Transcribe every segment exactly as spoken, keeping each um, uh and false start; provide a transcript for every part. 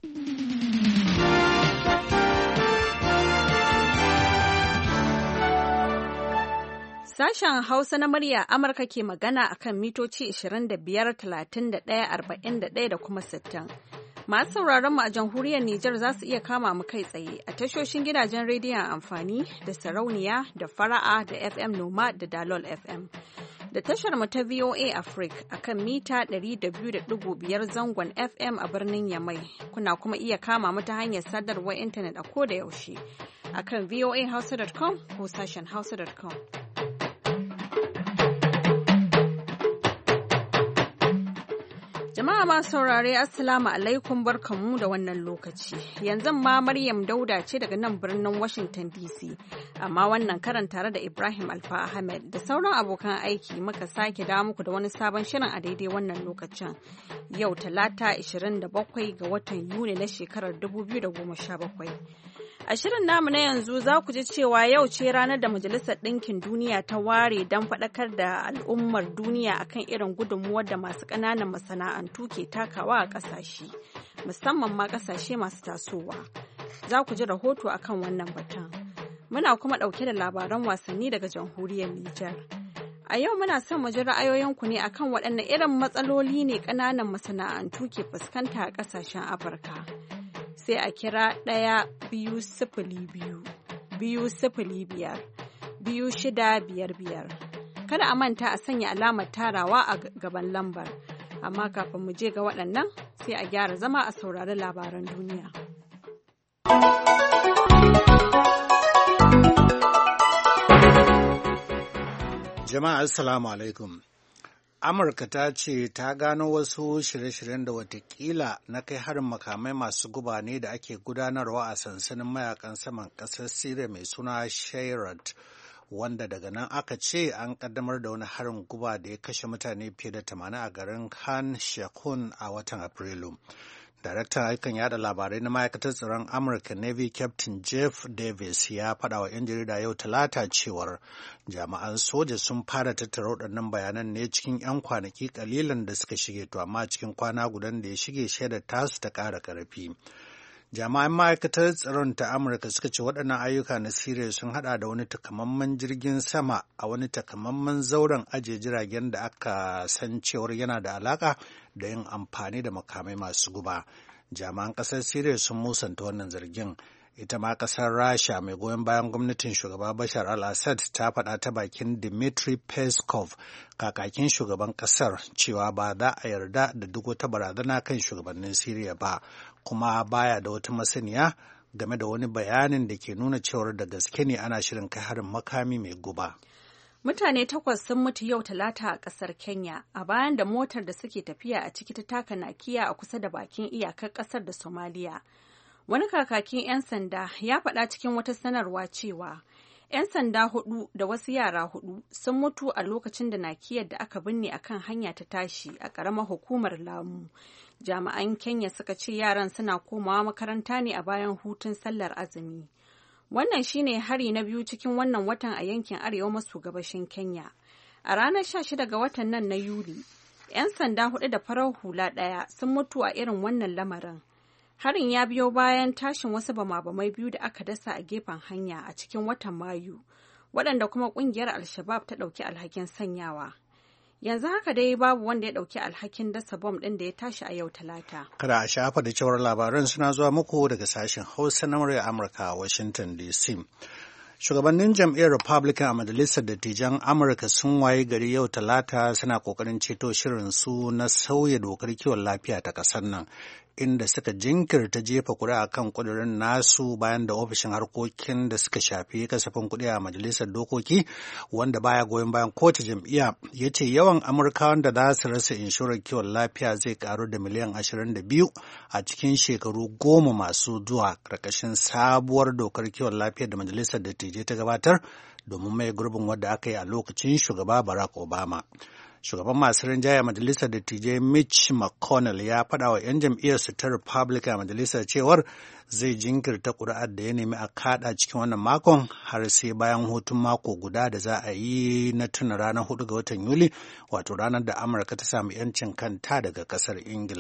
Sashen Hausa na murya Amurka ke magana akan mitoci ashirin da biyar, talatin da ɗaya, arba'in da ɗaya da kuma sittin. Masu sauraron mu a jamhuriyar Nijar za su iya kama mu kai tsaye a tashoshin gidajen rediyon amfani da sarauniya da fara'a da F M Noma da Dalol F M. Da tashar mu ta V O A Africa akan mita ɗari da biyu da ɗigo biyar zangon F M a birnin Yamai. Kuna kuma iya kama mu ta hanyar sadarwar intanet a koda yaushe akan V O A hausa dot com ko sashen hausa dot com. Jama'a ma saurare Assalamu alaikum barkanmu da wannan lokaci. Yanzu ma Maryam Dauda ce daga nan birnin Washington D C. Amma wannan karan tare da Ibrahim Alfa Ahmed da sauran abokan aiki muka sake dawo muku da wani sabon shirin a daidai wannan lokacin. Yau Talata ashirin da bakwai ga watan Yuni na shekarar dubu biyu da goma sha bakwai. A shirin namu na yanzu za ku ji cewa yau ce ranar da Majalisar Ɗinkin Duniya ta ware don faɗakar da al'ummar duniya akan irin gudunmuwar da masu ƙananan masana'antu ke takawa a ƙasashe, musamman ma ƙasashe masu tasowa. Za ku ji rahoto akan wannan batun. Muna kuma ɗauke da labaran wasanni daga jamhuriyar Nijar. A yau muna son mu ji ra'ayoyinku ne akan waɗanne irin matsaloli ne ƙananan masana'antu ke fuskanta a ƙasashen Afirka. Sai a kira ɗaya biyu sifili biyu biyu sifili biyar biyu shida biyar biyar. Kada a manta a sanya alamar tarawa a gaban lambar. Amma kafin mu je ga waɗannan sai a gyara zama a saurari labaran duniya. Jama'a assalamu alaikum. Amurka ta ce ta gano wasu shirye-shiryen da watakila na kai harin makamai masu guba ne da ake gudanarwa a sansanin mayakan saman ƙasar Siriya mai suna Shayrat, wanda daga nan aka ce an ƙaddamar da wani harin guba da ya kashe mutane fiye da tamanin a garin Khan Shaykhun a watan Afrilu. Daraktan aikin yada labarai na ma'aikatar tsaron Amurka Navy Captain Jeff Davis ya faɗa wa 'yan jarida yau Talata cewar jami'an soja sun fara tattara waɗannan bayanan ne cikin 'yan kwanaki kalilan da suka shige, to amma cikin kwana gudan da ya shige shaidar tasu ta ƙara ƙarfi. Jami'an ma'aikatar tsaron ta Amurka suka ce waɗannan ayyuka na Siriya sun haɗa da wani takamaiman jirgin sama a wani takamaiman zauren ajiye jiragen da aka san cewar yana da alaƙa da yin amfani da makamai masu guba. Jami'an ƙasar Siriya sun musanta wannan zargin. Ita ma ƙasar Rasha mai goyon bayan gwamnatin shugaba Bashar al-Assad ta faɗa ta bakin Dmitry Peskov, kakakin shugaban ƙasar, cewa ba za a yarda da duk wata barazana kan shugabannin Siriya ba, kuma baya da wata masaniya game da wani bayanin da ke nuna cewar da gaske ne ana shirin kai harin makami mai guba. Mutane takwas sun mutu yau Talata a ƙasar Kenya a bayan da motar da suke tafiya a ciki ta taka nakiya a kusa da bakin iyakar ƙasar da Somalia. Wani kakakin 'yan sanda ya faɗa cikin wata sanarwa cewa 'yan sanda hudu da wasu yara hudu sun mutu a lokacin da nakiyar da aka binne a kan hanya ta tashi a ƙaramar hukumar Lamu. Jami'an Kenya suka ce yaran suna komawa makaranta ne a bayan hutun sallar azumi. Wannan shine hari na biyu cikin wannan watan a yankin arewa maso gabashin Kenya. A ranar sha shida ga watan nan na Yuli, 'yan sanda hudu da farar hula ɗaya sun mutu a irin wannan lamarin. Harin ya biyo bayan tashin wasu bama-bamai biyu da aka dasa a gefen hanya a cikin watan Mayu, waɗanda kuma ƙungiyar Al-Shabaab ta ɗauki alhakin sanyawa. Yanzu haka dai babu wanda ya ɗauki alhakin dasa bom ɗin da ya tashi a yau Talata. Kada a shafa da cewar labaran suna zuwa muku daga sashen Hausa na murya Amurka a Washington D C. Shugabannin jam'iyyar Republican a Majalisar Dattijan Amurka sun waye gari yau Talata suna ƙoƙarin ceto shirin su na sauya dokar kiwon lafiya ta ƙasar nan, inda suka jinkirta jefa kuri'a kan kudirin nasu bayan da ofishin harkokin da suka shafi kasafin kuɗi a majalisar dokoki, wanda baya goyon bayan kowace jam'iyya, ya ce yawan Amurkawan da za su rasa inshorar kiwon lafiya zai karu da miliyan ashirin da biyu a cikin shekaru goma masu zuwa, ƙarƙashin sabuwar dokar kiwon lafiya da majalisar dattijai ta gabatar domin mai gurbin wadda aka yi a lokacin shugaba Barack Obama. Shugaban masu rinjaye a majalisar dattijai Mitch McConnell ya faɗa wa 'yan jam'iyyarsu ta Republican a majalisar cewar zai jinkirta ƙuri'ar da ya nemi a kaɗa cikin wannan makon har sai bayan hutun mako guda da za a yi na tuna ranar hudu ga watan Yuli, wato ranar da Amurka ta samu 'yancin kanta daga ƙasar Ingila.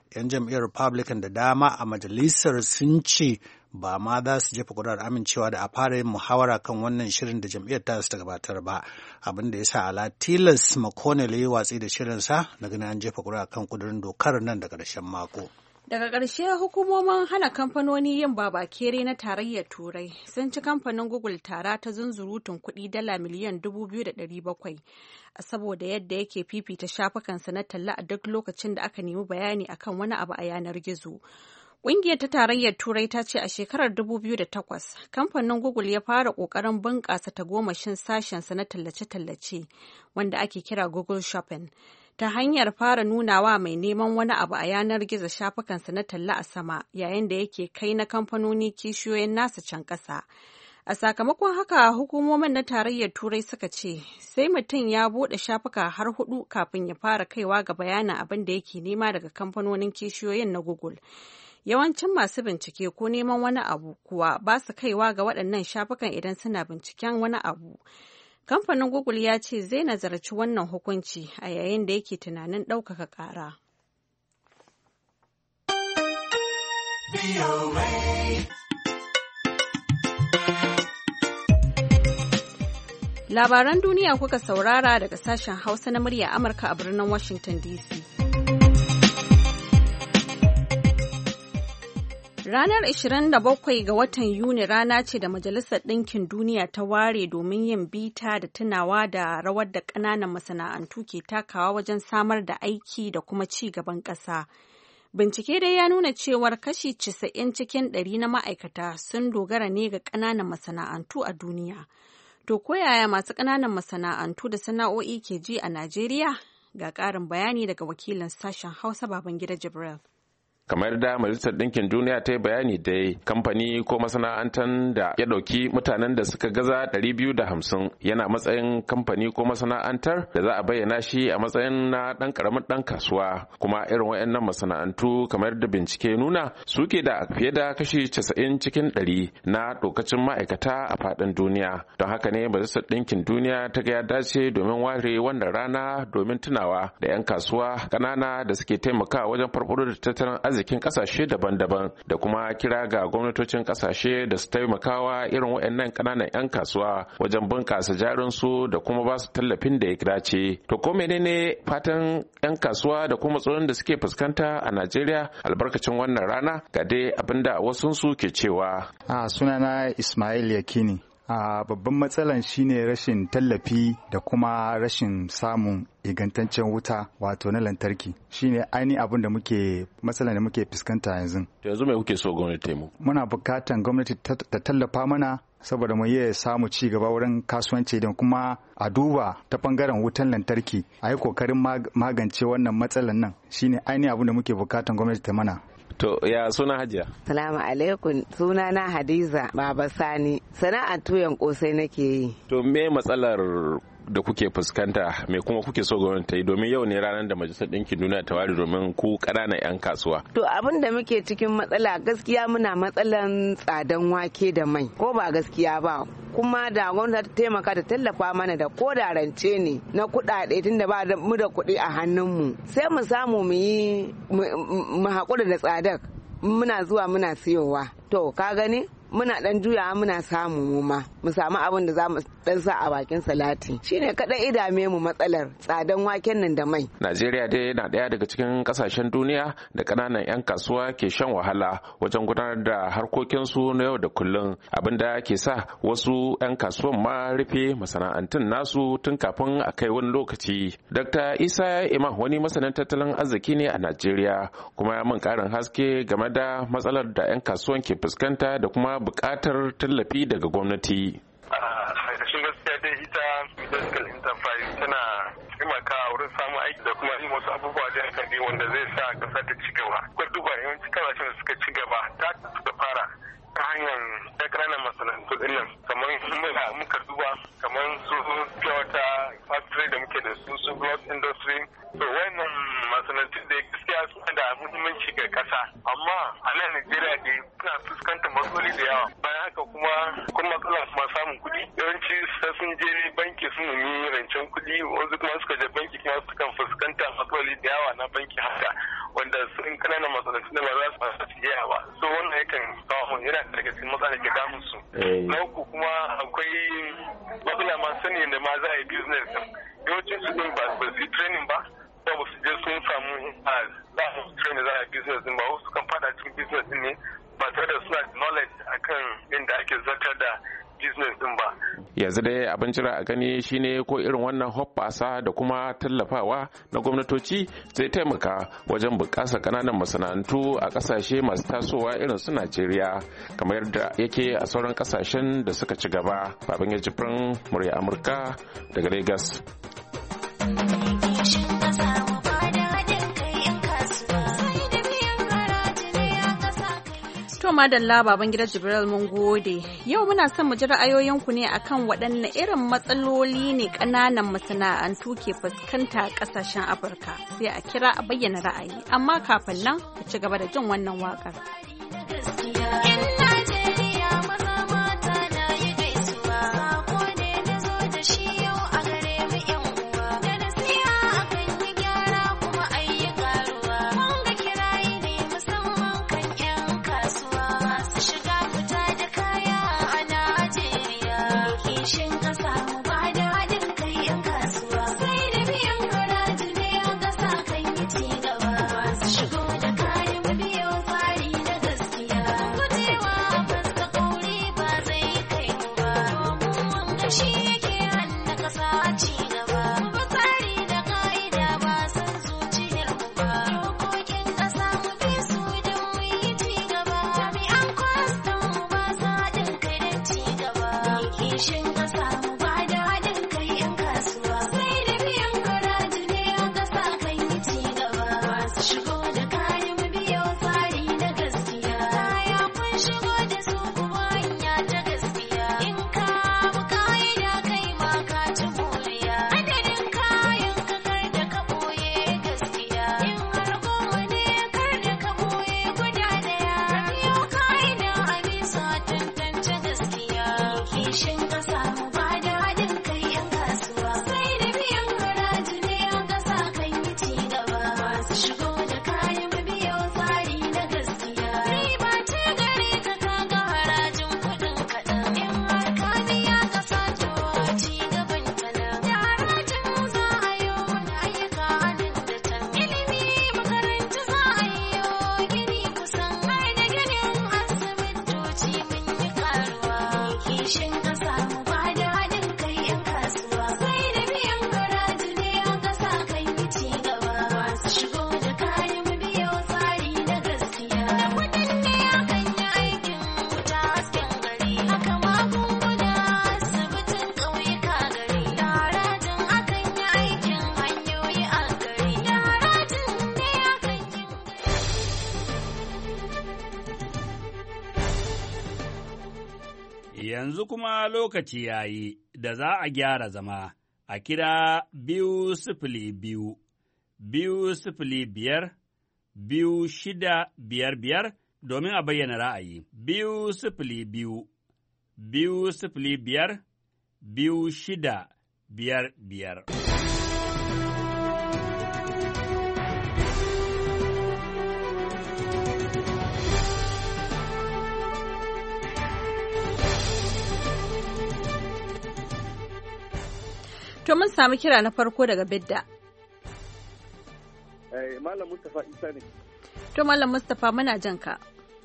'yan jam'iyyar Republican da dama a majalisar sun ce ba ma za su jefa ƙuri'ar amincewa da a fara yin muhawara kan wannan shirin da jam'iyyar ta su ta gabatar ba, abin da ya sa ala tilas McConnell ya yi watsi da shirinsa na ganin an jefa ƙuri'a kan ƙudurin dokar nan da ƙarshen mako. Daga ƙarshe hukumomin hana kamfanoni yin babakere na tarayyar Turai sun ci kamfanin Google tara ta zunzurutun kuɗi dala miliyan dubu biyu da ɗari bakwai saboda yadda yake fifita shafukansa na talla a duk lokacin da aka nemi bayani akan wani abu a yanar gizo. Ƙungiyar ta tarayyar Turai ta ce a shekarar dubu biyu da takwas kamfanin Google ya fara ƙoƙarin bunƙasa tagomashin sashensa na tallace-tallace wanda ake kira Google Shopping, ta hanyar fara nunawa mai neman wani abu a yanar gizo shafukansa na talla a sama yayin da yake kai na kamfanoni kishiyoyin nasa can ƙasa. A sakamakon haka hukumomin na tarayyar Turai suka ce sai mutum ya buɗe shafuka har hudu kafin ya fara kaiwa ga bayanin abin da yake nema daga kamfanonin kishiyoyin na Google. Yawancin masu bincike ko neman wani abu kuwa ba su kaiwa ga waɗannan shafukan idan suna binciken wani abu. Kamfanin Google ya ce zai nazarci wannan hukunci a yayin da yake tunanin ɗaukaka ƙara. Labaran duniya kuka saurara daga sashen Hausa na murya Amurka a birnin Washington D C. Ranar ishirin da bakwai ga watan Yuni rana ce da Majalisar Ɗinkin Duniya ta ware domin yin bita da tunawa da rawar da ƙananan masana'antu ke takawa wajen samar da aiki da kuma ci gaban ƙasa. Bincike dai ya nuna cewar kashi casa'in cikin ɗari na ma'aikata sun dogara ne ga ƙananan masana'antu a duniya. To ko yaya masu ƙananan masana'antu da sana'o'i ke ji a Najeriya? Ga ƙarin bayani daga wakilin sashen Hausa Babangida Jibril. Kamar da Majalisar Ɗinkin Duniya ta yi bayani dai, kamfani ko masana'antar da ya ɗauki mutanen da suka gaza ɗari biyu da hamsin yana matsayin kamfani ko masana'antar da za a bayyana shi a matsayin na ɗan ƙaramin ɗan kasuwa, kuma irin waɗannan masana'antu kamar da bincike nuna suke da fiye da kashi casa'in cikin ɗari na ɗokacin ma'aikata a faɗin duniya. Don haka ne Majalisar Ɗinkin Duniya ta ga ya dace domin ware wannan rana domin tunawa da 'yan kasuwa ƙanana da suke taimakawa wajen farfaɗo da tattalin arziki arzikin kasashe daban-daban, da kuma kira ga gwamnatocin kasashe da su taimakawa irin waɗannan ƙananan 'yan kasuwa wajen bunƙasa jarinsu da kuma ba su tallafin da ya dace. To ko menene fatan 'yan kasuwa da kuma tsoron da suke fuskanta a Najeriya albarkacin wannan rana? Ga dai abinda wasu su ke cewa. A sunana Ismail Yakini. A babban matsalan shine rashin tallafi da kuma rashin samun ingantaccen wuta wato na lantarki, shine ainihin abin da muke matsalan da muke fuskanta yanzu. Yanzu mai kuke so gwamnati mu? Muna bukatan gwamnati ta tallafa mana saboda mu iya samu ci gaba wurin kasuwanci da kuma a duba ta bangaren wutan lantarki a yi kokarin magance wannan matsalan nan, shine ainihin abin da muke bukatan gwamnati ta mana. To ya suna Hajiya? Salamu alaikum, suna na Hadiza Baba Sani, sana'ar tuyan kosai nake yi. To me matsalar da kuke fuskanta, me kuma kuke so gwamnati ta yi, domin yau ne ranar da Majalisar Ɗinkin Duniya ta ware domin ku ƙananan 'yan kasuwa? To abin da muke cikin matsala gaskiya muna matsalan tsadan wake da mai, ko ba gaskiya ba, kuma da gwamnati ta taimaka ta tallafa mana da ko da rance ne na kuɗaɗe tunda ba mu da kuɗi a hannunmu, sai mu samu mu yi mu haƙura da tsadar, muna zuwa muna siyowa. To ka gani muna dan juyawa muna samu mu ma mu samu abin da za mu dan sa a bakin salati, shine kadai idame mu matsalar tsadan waken nan da mai. Najeriya dai na daya daga cikin kasashen duniya da kananan 'yan kasuwa ke shan wahala wajen gudanar da harkokinsu na yau da kullum, abinda ke sa wasu 'yan kasuwan ma rufe masana'antun nasu tun kafin a kai wani lokaci. Dokta Isa Imam wani masanin tattalin arziki ne a Najeriya, kuma ya min karin haske game da matsalar da 'yan kasuwan ke fuskanta da kuma buƙatar tallafi daga gwamnati. A ƙarshen gaskiya dai ita medical enterprise tana taimakawa wurin samun aiki da kuma yin wasu abubuwa da hankali wanda zai sa ƙasa ta ci gaba. Kuma duba yawanci kasashen da suka ci gaba ta suka fara ta hanyar ta ƙananan masana'antu ɗin nan, kamar muka duba kamar su pure factory da muke da su su block industry. To wayannan masana'antu da gaskiya gaskiya suna da muhimmanci ga kasa amma a nan Najeriya dai suna fuskantar matsaloli da yawa bayan haka kuma kun matsala kuma samun kuɗi yawanci sai sun je banki sun nemi rancen kuɗi wasu kuma suka je banki kuma sukan fuskanta matsaloli da yawa na banki haka wanda sun kananan matsaloli da ba za su fasa su iya ba so wannan yakan kawo yana daga cikin matsala ke damun su na uku kuma akwai matsala ma sani da ma za a yi business yawancin su din ba su yi training ba ba su je sun samu za su training za a yi business din ba wasu kan fada cikin business din ne ba tare da suna knowledge akan yadda ake zartar da business din ba. Yanzu dai abin jira a gani shine ko irin wannan hoppasa da kuma tallafawa na gwamnatoci zai taimaka wajen bunƙasa ƙananan masana'antu a ƙasashe masu tasowa irin su Najeriya kamar yadda yake a sauran ƙasashen da suka ci gaba. Babangida Jibrin, murya Amurka daga Lagos. To madalla Babangida Jibril mun gode. Yau muna son mu ji ra'ayoyinku ne akan waɗanne irin matsaloli ne ƙananan masana'antu ke fuskanta a ƙasashen Afirka. Sai a kira a bayyana ra'ayi. Amma kafin nan ku ci gaba da jin wannan waƙar. Yanzu kuma lokaci ya yi da za a gyara zama a kira biyu sifili biyu, biyu sifili biyar, biyu shida biyar biyar domin a bayyana ra'ayi. Biyu sifili biyu, biyu sifili biyar, biyu shida biyar biyar. To mun sami kira na farko daga Bidda. Eh, Malam Mustapha Isa ne. To Malam Mustapha muna jan ka.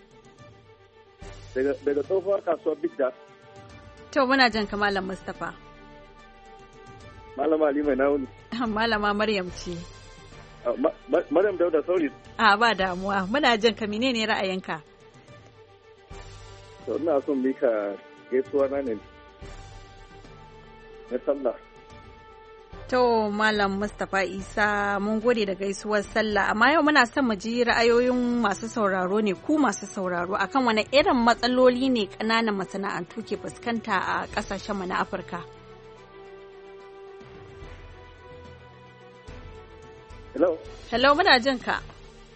Daga daga tsohuwar kasuwar Bidda. To muna jan ka Malam Mustapha. Malama Ali mai nawuni. Malama Maryam ce. Maryam Dauda sauri. A ba damuwa. Muna jan ka menene ra'ayinka? To ina son mika gaisuwa na ne. Na sallah. To Malam Mustapha Isa mun gode da gaisuwar sallah amma yau muna son mu ji ra'ayoyin masu sauraro ne ku masu sauraro akan wani irin matsaloli ne ƙananan masana'antu ke fuskanta a ƙasashen mu na Afirka. Hello. Hello muna jin ka.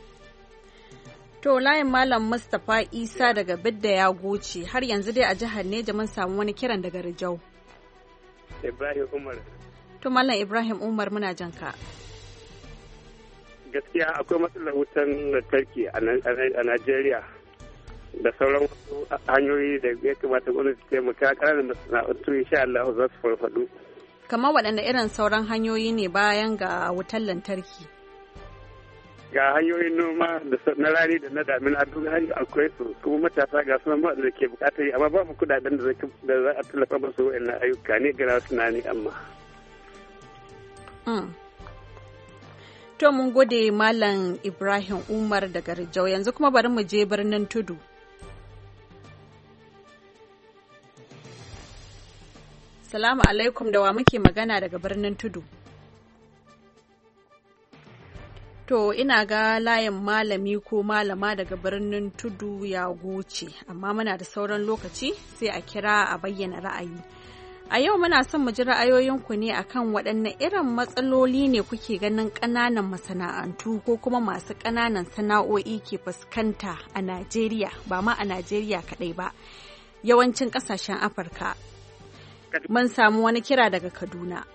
To layin Malam Mustapha Isa daga Bidda ya goce, har yanzu dai a jihar Neja mun samu wani kiran daga Rijau. Ibrahim Umar. To Malam Ibrahim Umar muna jan ka. Gaskiya akwai matsalar wutan lantarki a Najeriya da sauran wasu hanyoyi da ya kamata gwamnati ta taimaka ƙananan masana'antu insha Allah za su farfaɗo. Kamar waɗanne irin sauran hanyoyi ne bayan ga wutar lantarki? Ga hanyoyin noma na rani da na damina duk hanyar akwai su kuma matasa ga sunan ba da ke bukatar yi amma babu kudaden da za a tallafa masu wa'annan ayyuka ne gara tunani amma. To mun gode Malam Ibrahim Umar daga Rijau, yanzu kuma bari mu je birnin Tudu. Salamu alaikum, da wa muke magana daga birnin Tudu? To ina ga layin malami ko malama daga birnin Tudu ya goce, amma muna da sauran lokaci sai a kira a bayyana ra'ayi. A yau muna son mu ji ra'ayoyinku ne akan waɗanne irin matsaloli ne kuke ganin ƙananan masana'antu ko kuma masu ƙananan sana'o'i ke fuskanta a Najeriya, ba ma a Najeriya kaɗai ba, yawancin ƙasashen Afirka. Mun samu wani kira daga Kaduna.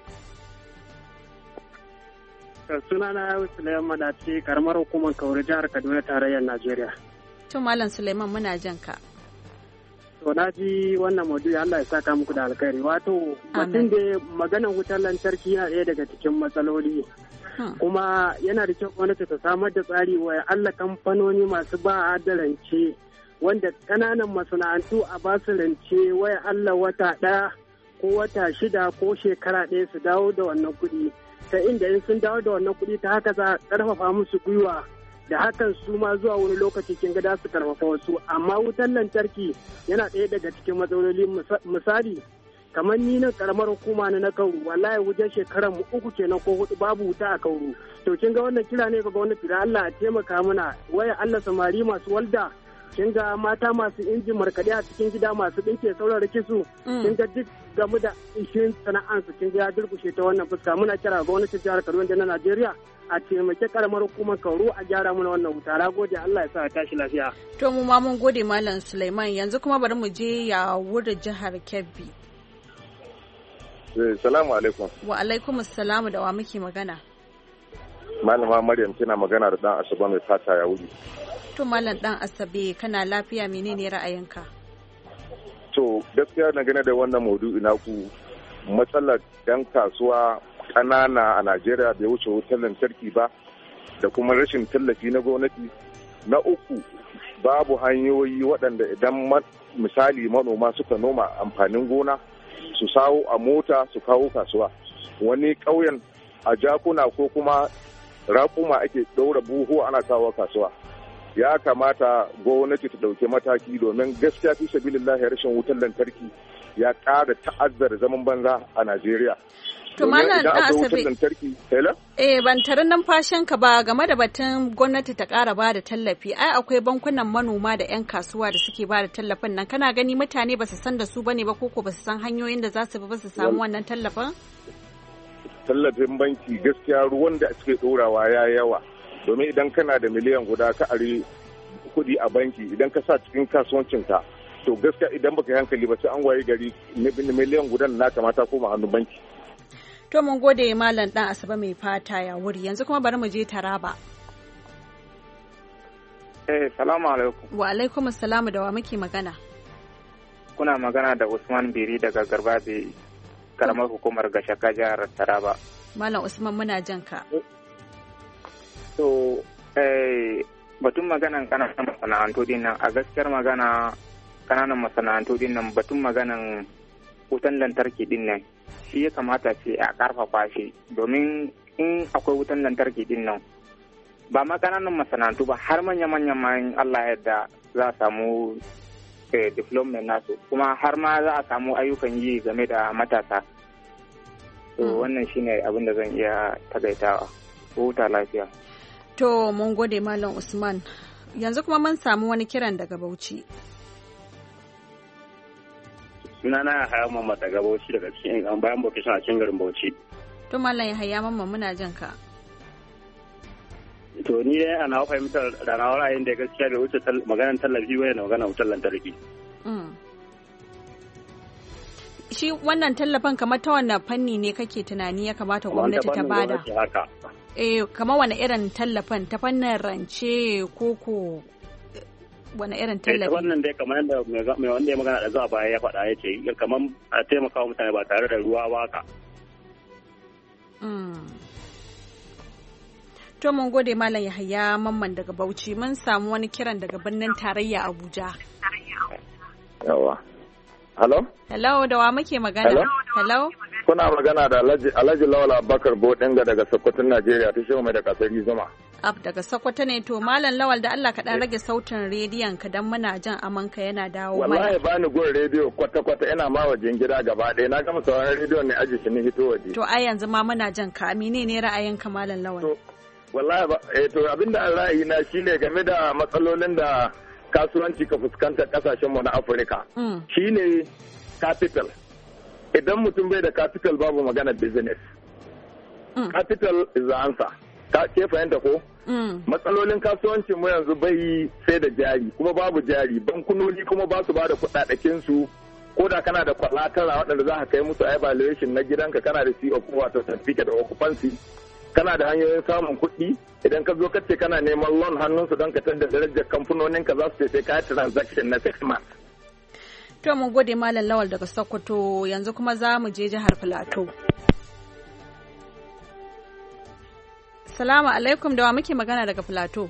Sunana Suleiman Madaci, karamar hukumar Kauri, jihar Kaduna, tarayyar Najeriya. To Malam Suleiman muna jan ka. To na ji wannan maudu'i, Allah ya saka muku da alkhairi. Wato batun da maganar wutar lantarki yana ɗaya daga cikin matsaloli. Kuma yana da kyau gwamnati ta samar da tsari wa Allah kamfanoni masu ba da rance wanda ƙananan masana'antu a ba su rance waya Allah wata ɗaya ko wata shida ko shekara ɗaya su dawo da wannan kuɗi. Ta inda in sun dawo da wannan kuɗi ta haka za a ƙarfafa musu gwiwa da hakan su ma zuwa wani lokaci kin ga su karfafa wasu, amma wutar lantarki yana ɗaya daga cikin matsaloli. Misali kamar ni na karamar hukuma na na Kauru, wallahi wajen shekaran mu uku kenan ko hudu babu wuta a Kauru. To kin ga wannan kira ne ga gwamnati da Allah a taimaka mana, waya Allah samari masu walda, kin ga mata masu injin markaɗe a cikin gida masu ɗinke sauran rikisu, kin ga duk game da ishin sana'ansu kin ga ya durkushe ta wannan fuska. Muna kira ga gwamnatin jihar Kaduna da na Najeriya a taimake karamar hukumar Kauru a gyara mana wannan wuta. Na gode, Allah ya sa a tashi lafiya. To mu ma mun gode Malam Suleiman, yanzu kuma bari mu je ya wurin jihar Kebbi. Salamu alaikum. Wa alaikum assalamu, da wa muke magana? Malama Maryam kina magana da dan Asabe mai fata ya wuri. To Malam dan Asabe, kana lafiya, menene ra'ayinka? To gaskiya na gane da wannan maudu'i naku, matsalar yan kasuwa ƙanana a Najeriya bai wuce wutar lantarki ba da kuma rashin tallafi na gwamnati. Na uku, babu hanyoyi waɗanda idan misali manoma suka noma amfanin gona su sawo a mota su kawo kasuwa. Wani ƙauyen a jakuna ko kuma raƙuma ake ɗaura buhu ana kawo kasuwa. Ya kamata gwamnati ta ɗauki mataki domin gaskiya fi sabilillahi rashin wutar lantarki ya ƙara ta'azzara zaman banza a Najeriya. To Malam Dan Asabe, eh ban tarin numfashin ka ba game da batun gwamnati ta ƙara ba da tallafi. Ai akwai bankunan manoma da 'yan kasuwa da suke ba da tallafin nan. Kana gani mutane ba su san da su bane ba koko ba su san hanyoyin da za su bi ba su samu wannan tallafin? Tallafin banki gaskiya ruwan da suke ɗorawa ya yawa. Domin idan kana da miliyan guda ka are kuɗi a banki idan ka sa cikin kasuwancinka to gaskiya idan baka yi hankali ba sai an waye gari miliyan gudan na kamata koma hannun banki. To mun gode Malam Dan Asabe mai fata ya wuri, yanzu kuma bari mu je Taraba. Eh, salamu alaikum. Wa alaikum assalamu, da wa muke magana? Kuna magana da Usman Biri daga Garbabe, karamar hukumar Gashaka jihar Taraba. Malam Usman muna jan ka. To, eh, batun maganan kananan masana'antu din nan, a gaskiyar magana kananan masana'antu din nan batun maganan wutan lantarki din nan shi ya kamata ce a karfafa shi, domin in akwai wutan lantarki din nan ba ma kananan masana'antu ba har manya-manyan ma Allah yadda za a samu eh, development nasu, kuma har ma za a samu ayyukan yi game da matasa. To wannan shine abin da zan iya tagaitawa. Huta lafiya. To mun gode Malam Usman. Yanzu kuma mun samu wani kiran daga Bauchi. Sunana ya haya mamma daga Bauchi daga cikin an bayan vocation a cikin garin Bauchi. To Malam ya haya mamma muna jin ka. to ni dai ana fahimtar da na ra'ayin da gaskiya bai wuce maganar tallafi ba da maganar wutar lantarki. Shi wannan tallafin kamar ta wannan fanni ne kake tunani ya kamata gwamnati ta bada? Eh, kamar wani irin tallafin, ta fannin rance ko ko wani irin tallafi? Ta wannan dai kamar yadda mai wanda ya magana da zuwa baya ya faɗa ya ce kamar a taimaka mutane ba tare da ruwa ba ka. To mun gode Malam Yahaya Mamman daga Bauchi, mun samu wani kiran daga birnin tarayya Abuja. Yawa. Hello? Hello, da wa muke magana? Hello? Hello? Kuna magana da Alhaji Lawal Abubakar Bodinga daga Sokoto, Najeriya, ta shehu mai da kasari zuma. Ab daga Sokoto ne to Malam Lawal da Allah ka dan rage sautin rediyon ka dan muna jan amanka yana dawo mana. Wallahi bani gon rediyo kwata kwata ina ma wajen gida gaba ɗaya na gama sauraron rediyon ne aji shi ne hito waje. To ai yanzu ma muna jan ka amine ne ra'ayinka Malam Lawal? To wallahi ba eh to abinda ra'ayi na shine game da matsalolin da kasuwanci ka fuskanta kasashen mu na Afirka. Shine capital. Idan mutum bai da capital babu magana business. Capital is the answer. Ka ke fahimta ko? Matsalolin kasuwancin mu yanzu bai sai da jari kuma babu jari, bankunoni kuma ba su ba da kuɗaɗakin su, ko da kana da kwalatara waɗanda za ka kai musu evaluation na gidanka, kana da C O P wato certificate of occupancy, kana da hanyoyin samun kuɗi. Idan ka zo ka ce kana neman loan hannunsu don ka tanda darajar kamfanonin ka za su ce sai ka yi transaction na six months. To mun gode Malam Lawal daga Sokoto, yanzu kuma za mu je jihar Filato. Salamu alaikum, da wa muke magana daga Filato?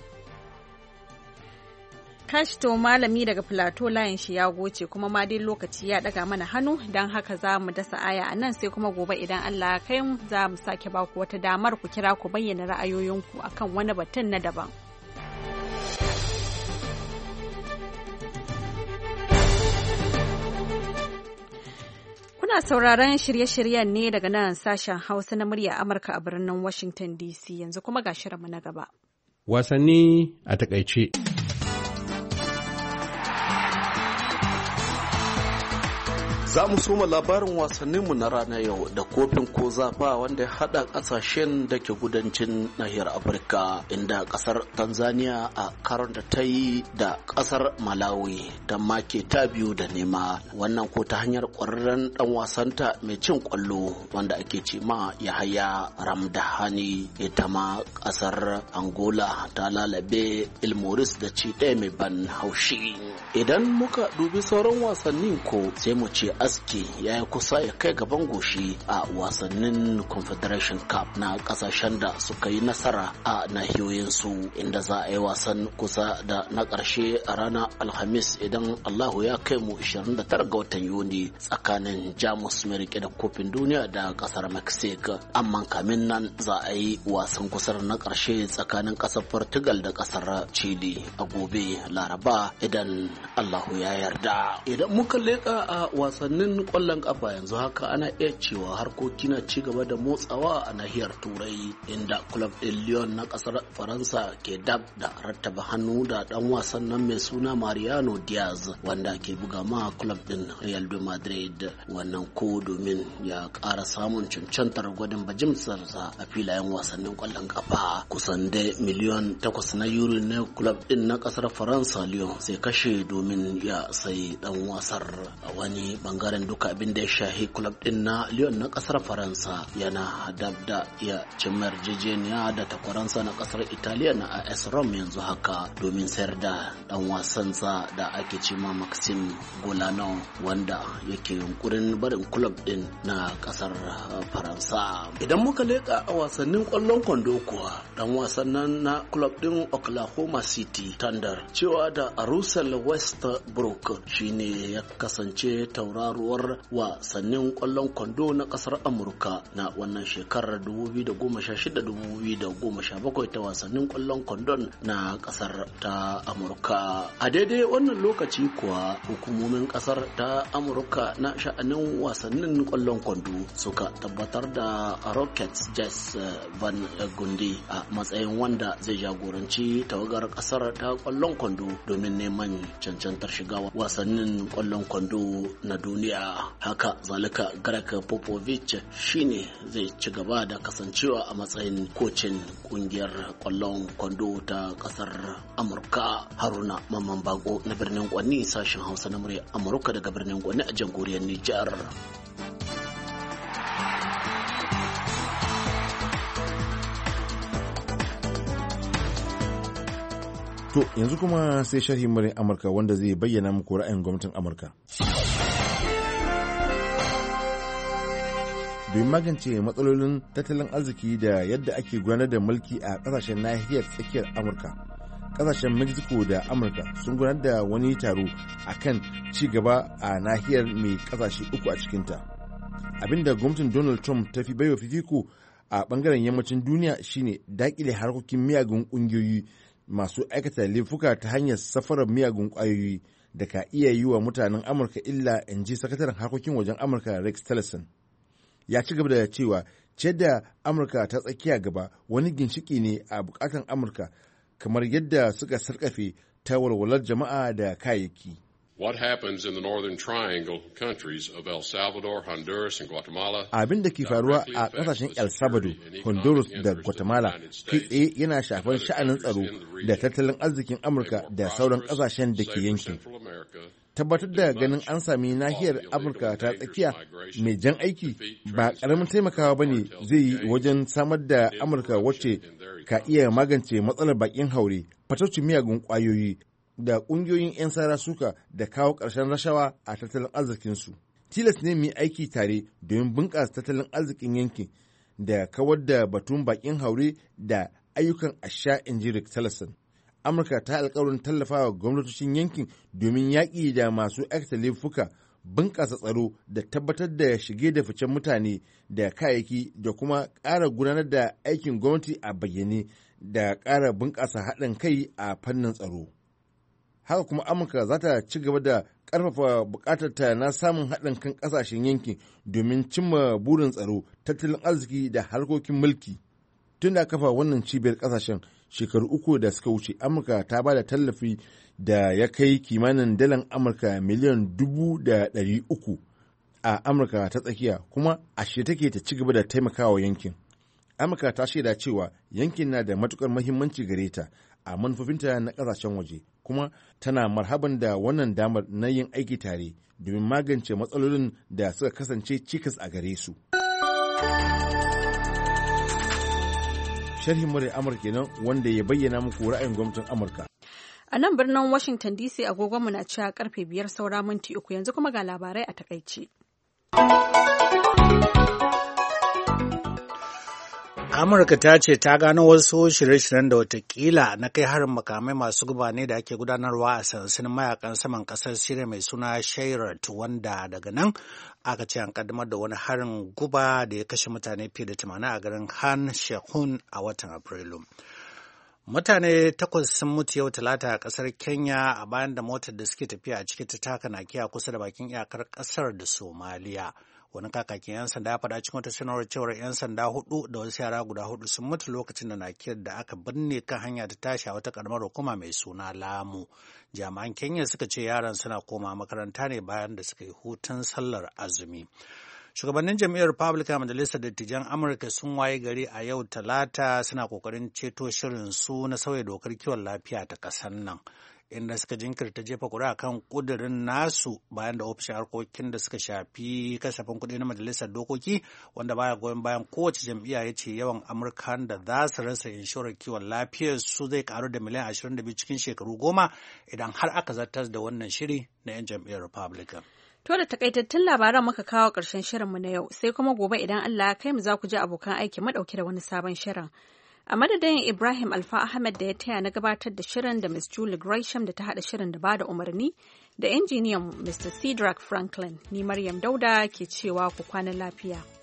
Kash to malami daga Filato layin shi ya goce kuma ma dai lokaci ya daga mana hannu, don haka za mu dasa aya a nan sai kuma gobe idan Allah ya kai mu za mu sake ba ku wata damar ku kira ku bayyana ra'ayoyinku akan wani batun na daban. Kuna sauraron shirye-shiryen ne daga nan sashen Hausa na murya Amurka a birnin Washington D C, yanzu kuma ga shirinmu na gaba. Wasanni a takaice. Za mu soma labarin wasanninmu na rana yau da kofin kozafa wanda ya haɗa ƙasashen da ke kudancin nahiyar Afirka, inda ƙasar Tanzania a karon da ta yi da ƙasar Malawi ta make ta biyu da nema. Wannan ko ta hanyar ƙwararren ɗan wasanta mai cin ƙwallo wanda ake ce ma Yahaya Ramdahani. Ita ma ƙasar Angola ta lalabe Ilmoris da ci ɗaya mai ban haushi. Idan muka dubi sauran wasannin ko sai mu ce aski ya yi kusa ya kai gaban goshi a wasannin Confederation Cup na kasashen da suka yi nasara a nahiyoyinsu, inda za a yi wasan kusa da na ƙarshe a ranar Alhamis idan Allahu ya kai mu ishirin da tara ga watan Yuni tsakanin Jamus mai rike da kofin duniya da ƙasar Mexico. Amma kamin nan za a yi wasan kusa na ƙarshe tsakanin ƙasar Portugal da ƙasar Chile a gobe Laraba idan Allahu ya yarda. Idan muka leƙa a wasan wasannin kwallon kafa yanzu haka ana iya cewa harkoki na ci gaba da motsawa a nahiyar turai, inda club din Lyon na kasar Faransa ke dab da rattaba hannu da dan wasan nan mai suna Mariano Diaz wanda ke buga ma club din Real de Madrid, wannan ko domin ya ƙara samun cancantar gwadin bajimsarsa a filayen wasannin kwallon kafa. Kusan da miliyon takwas na euro na club din na kasar Faransa Lyon sai kashe domin ya sai dan wasar. A wani bangaren duka abin da ya shahi club din na Lyon na kasar Faransa yana dab da ya cimma yarjejeniya da takwaransa na kasar Italiya na A S Rome yanzu haka domin sayar da dan wasansa da ake cema Maxime Golano wanda yake yunkurin barin club din na kasar Faransa. Idan muka leka a wasannin kwallon kwando kuwa dan wasan nan na club din Oklahoma City Thunder cewa da Russell Westbrook shine ya kasance tauraruwar wasannin kwallon kwando na kasar Amurka na wannan shekarar dubu biyu da goma sha shida dubu biyu da goma sha bakwai ta wasannin kwallon kwandon na kasar ta Amurka. A daidai wannan lokaci kuwa hukumomin kasar ta Amurka na sha'anin wasannin kwallon kwando suka tabbatar da Rockets Jess Van Gundy a matsayin wanda zai jagoranci tawagar kasar ta kwallon kwando domin neman cancantar shiga wasannin kwallon kwando na duniya duniya. Haka zalika Greg Popovich shine zai ci gaba da kasancewa a matsayin kocin kungiyar kwallon kwando ta kasar Amurka. Haruna Mamman Bago na birnin Kwanni, sashen Hausa na murya Amurka daga birnin Kwanni a jamhuriyar Nijar. To yanzu kuma sai sharhin murin Amurka wanda zai bayyana muku ra'ayin gwamnatin Amurka. Domin magance matsalolin tattalin arziki da yadda ake gudanar da mulki a kasashen nahiyar tsakiyar Amurka, kasashen Mexico da Amurka sun gudanar da wani taro akan ci gaba a nahiyar mai kasashe uku a cikinta. Abinda gwamnatin Donald Trump ta fi baiwa fifiko a bangaren yammacin duniya shine dakile harkokin miyagun kungiyoyi masu aikata laifuka ta hanyar safarar miyagun kwayoyi da ka iya yi wa mutanen Amurka illa, in ji sakataren harkokin wajen Amurka Rex Tillerson. Ya ci gaba da cewa ce da Amurka ta tsakiya gaba wani ginshiki ne a bukatan Amurka, kamar yadda suka sarkafe ta walwalar jama'a da kayayyaki. What happens in the Northern Triangle countries of El Salvador, Honduras, and Guatemala? Abin da ke faruwa a kasashen El Salvador, Honduras da Guatemala kai tsaye yana shafar sha'anin tsaro da tattalin arzikin Amurka da sauran kasashen da ke yankin. Tabbatar da ganin an sami nahiyar Amurka ta tsakiya mai jan aiki ba ƙaramin taimakawa ba ne zai yi wajen samar da Amurka wacce ka iya magance matsalar bakin haure, fataucin miyagun ƙwayoyi, da ƙungiyoyin 'yan sara suka da kawo ƙarshen rashawa a tattalin arzikinsu. Tilas ne mu yi aiki tare domin bunƙasa tattalin arzikin yankin da kawar da batun bakin haure da ayyukan asha, in ji Rick Tillerson. Amurka ta alƙawarin tallafawa gwamnatocin yankin domin yaƙi da masu aikata laifuka, bunƙasa tsaro da tabbatar da shige da ficen mutane da kayayyaki da kuma ƙara gudanar da aikin gwamnati a bayyane da ƙara bunƙasa haɗin kai a fannin tsaro. Haka kuma Amurka za ta ci gaba da ƙarfafa buƙatarta na samun haɗin kan ƙasashen yankin domin cimma burin tsaro, tattalin arziki da harkokin mulki. Tun da kafa wannan cibiyar ƙasashen shekaru uku da suka wuce, Amurka ta ba da tallafi da ya kai kimanin dalar Amurka miliyan dubu da ɗari uku a Amurka ta tsakiya, kuma a shirye take ta ci gaba da taimakawa yankin. Amurka ta shaida cewa yankin na da matuƙar muhimmanci gare ta a manufofinta na ƙasashen waje, kuma tana marhaban da wannan damar na yin aiki tare domin magance matsalolin da suka kasance cikas a gare su. Sharhin muryar Amurka kenan wanda ya bayyana muku ra'ayin gwamnatin Amurka. A nan birnin Washington D C agogonmu na cewa karfe biyar saura minti uku, yanzu kuma ga labarai a takaice. Amurka ta ce ta gano wasu shirye-shiryen da watakila na kai harin makamai masu guba ne da ake gudanarwa a sansanin mayakan saman kasar Siriya mai suna Shayrat, wanda daga nan aka ce an kaddamar da wani harin guba da ya kashe mutane fiye da tamanin a garin Han Shehun a watan Afrilu. Mutane takwas sun mutu yau Talata a kasar Kenya a bayan da motar da suke tafiya a ciki ta taka nakiya kusa da bakin iyakar kasar da Somaliya. Wani kakakin 'yan sanda ya faɗa cikin wata sanarwar cewar 'yan sanda hudu da wasu yara guda hudu sun mutu lokacin da nakiyar da aka binne kan hanya ta tashi a wata karamar hukuma mai suna Lamu. Jami'an Kenya suka ce yaran suna koma makaranta ne bayan da suka yi hutun sallar azumi. Shugabannin jam'iyyar Republican Majalisar Dattijan Amurka sun waye gari a yau Talata suna kokarin ceto shirin su na sauya dokar kiwon lafiya ta ƙasar nan, inda suka jinkirta jefa kuri'a kan kudirin nasu bayan da ofishin harkokin da suka shafi kasafin kuɗi na majalisar dokoki, wanda baya goyon bayan kowace jam'iyya, ya ce yawan Amurkan da za su rasa inshorar kiwon lafiyar su zai karu da miliyan ashirin da biyu cikin shekaru goma idan har aka zartar da wannan shiri na 'yan jam'iyyar Republican. To da takaitattun labaran muka kawo ƙarshen shirinmu na yau, sai kuma gobe idan Allah ya kai mu za ku ji abokan aiki madauke da wani sabon shirin. A madadin Ibrahim Alfa Ahmed da ya taya na gabatar da shirin da Miss Julie Gresham da ta haɗa shirin da bada umarni da injiniyan Mister Cedric Franklin, ni Maryam Dauda ke cewa ku kwana lafiya.